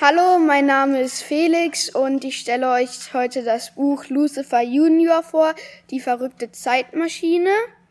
Hallo, mein Name ist Felix und ich stelle euch heute das Buch Lucifer Junior vor, die verrückte Zeitmaschine.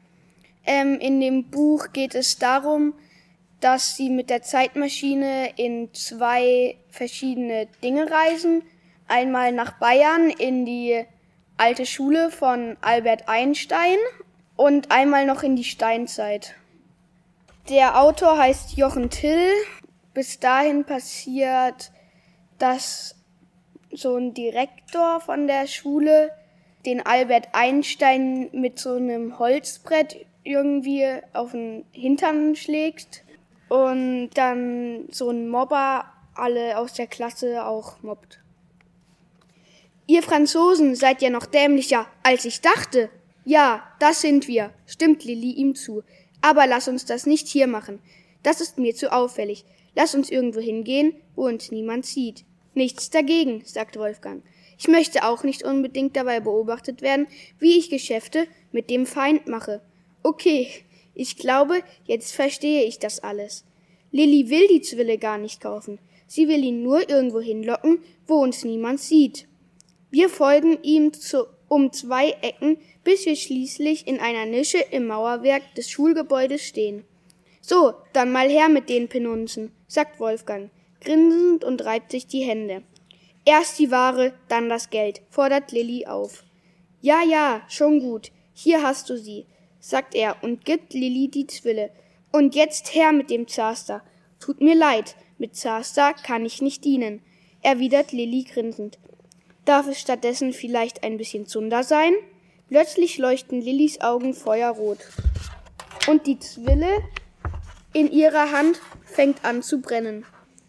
In dem Buch geht es darum, dass sie mit der Zeitmaschine in 2 verschiedene Dinge reisen. Einmal nach Bayern in die alte Schule von Albert Einstein und einmal noch in die Steinzeit. Der Autor heißt Jochen Till. Bis dahin passiert, dass so ein Direktor von der Schule den Albert Einstein mit so einem Holzbrett irgendwie auf den Hintern schlägt und dann so ein Mobber alle aus der Klasse auch mobbt. Ihr Franzosen seid ja noch dämlicher, als ich dachte. Ja, das sind wir, stimmt Lilli ihm zu. Aber lass uns das nicht hier machen. Das ist mir zu auffällig. Lass uns irgendwo hingehen, wo uns niemand sieht. Nichts dagegen, sagt Wolfgang. Ich möchte auch nicht unbedingt dabei beobachtet werden, wie ich Geschäfte mit dem Feind mache. Okay, ich glaube, jetzt verstehe ich das alles. Lilli will die Zwille gar nicht kaufen. Sie will ihn nur irgendwo hinlocken, wo uns niemand sieht. Wir folgen ihm um 2 Ecken, bis wir schließlich in einer Nische im Mauerwerk des Schulgebäudes stehen. So, dann mal her mit den Penunzen, sagt Wolfgang, grinsend und reibt sich die Hände. Erst die Ware, dann das Geld, fordert Lilli auf. Ja, schon gut, hier hast du sie, sagt er und gibt Lilli die Zwille. Und jetzt her mit dem Zaster. Tut mir leid, mit Zaster kann ich nicht dienen, erwidert Lilli grinsend. Darf es stattdessen vielleicht ein bisschen Zunder sein? Plötzlich leuchten Lillis Augen feuerrot. Und die Zwille in ihrer Hand fängt an zu brennen.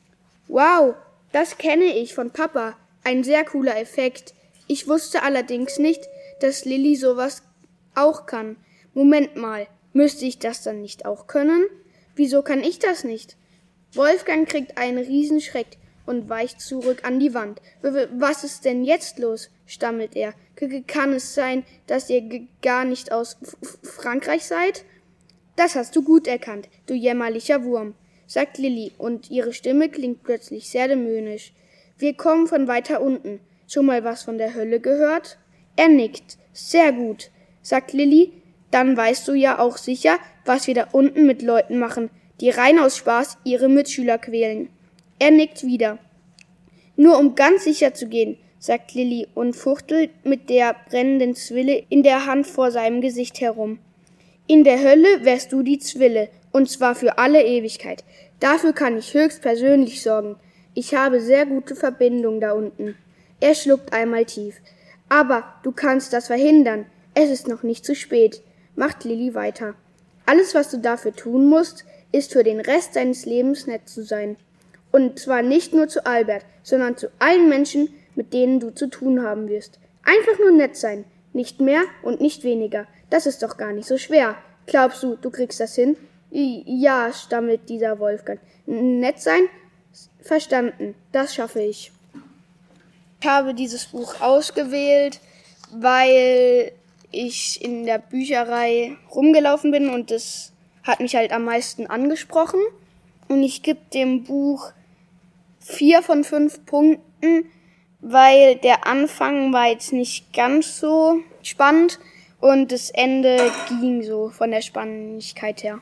Wow, das kenne ich von Papa. Ein sehr cooler Effekt. Ich wusste allerdings nicht, dass Lilli sowas auch kann. Moment mal, müsste ich das dann nicht auch können? Wieso kann ich das nicht? Wolfgang kriegt einen Riesenschreck und weicht zurück an die Wand. Was ist denn jetzt los? Stammelt er. Kann es sein, dass ihr gar nicht aus Frankreich seid? Das hast du gut erkannt, du jämmerlicher Wurm, sagt Lilli, und ihre Stimme klingt plötzlich sehr dämonisch. Wir kommen von weiter unten. Schon mal was von der Hölle gehört? Er nickt. Sehr gut, sagt Lilli. Dann weißt du ja auch sicher, was wir da unten mit Leuten machen, die rein aus Spaß ihre Mitschüler quälen. Er nickt wieder. Nur um ganz sicher zu gehen, sagt Lilli und fuchtelt mit der brennenden Zwille in der Hand vor seinem Gesicht herum. In der Hölle wärst du die Zwille, und zwar für alle Ewigkeit. Dafür kann ich höchstpersönlich sorgen. Ich habe sehr gute Verbindung da unten. Er schluckt einmal tief. Aber du kannst das verhindern. Es ist noch nicht zu spät, macht Lilli weiter. Alles, was du dafür tun musst, ist für den Rest deines Lebens nett zu sein. Und zwar nicht nur zu Albert, sondern zu allen Menschen, mit denen du zu tun haben wirst. Einfach nur nett sein. Nicht mehr und nicht weniger. Das ist doch gar nicht so schwer. Glaubst du, du kriegst das hin? Ja, stammelt dieser Wolfgang. Nett sein? Verstanden. Das schaffe ich. Ich habe dieses Buch ausgewählt, weil ich in der Bücherei rumgelaufen bin und das hat mich halt am meisten angesprochen. Und ich gebe dem Buch 4 von 5 Punkten, weil der Anfang war jetzt nicht ganz so spannend und das Ende ging so von der Spannendkeit her.